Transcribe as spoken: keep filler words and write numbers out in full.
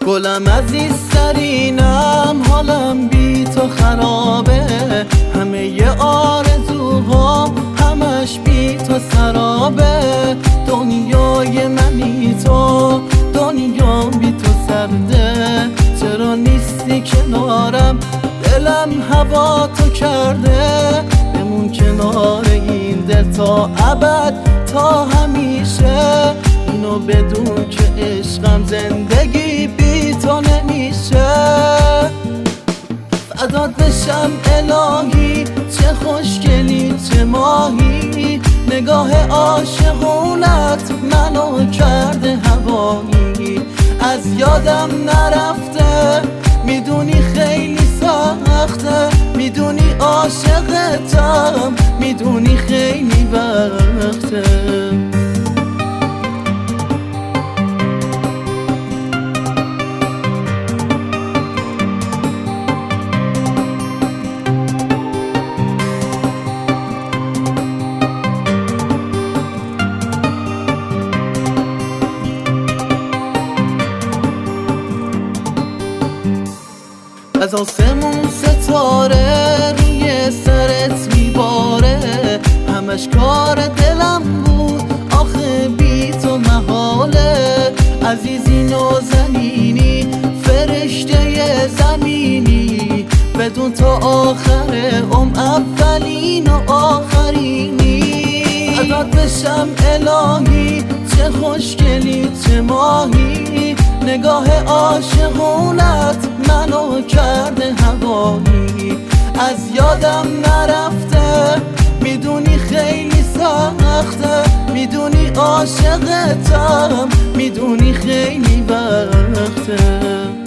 گلم عزیزترینم، حالم بی تو خرابه، همه ی آرزوهام همش بی تو سرابه. دنیای منی تو، دنیا بی تو سرده، چرا نیستی کنارم؟ دلم هوا تو کرده، بمون کنار این دل تا ابد تا همیشه. اینو بدون که عشقم زندگی بی تو نمیشه. فدات بشم الهی، چه خوشگلی چه ماهی، نگاه عاشقونت منو کرده هوایی. از یادم نرفته، میدونی خیلی سخته، میدونی عاشقتم، میدونی خیلی وقته. از آسمون ستاره روی سرت میباره، همش کار دلم بود آخه بی تو محاله. عزیزی نازنینی، فرشته زمینی، بدون تو آخر ام اولین و آخرینی. فدات بشم الهی، چه خوشگلی چه ماهی، نگاه عاشقونت منو کرده هوایی. از یادم نرفته، میدونی خیلی سخته، میدونی عاشقتم، میدونی خیلی وقته.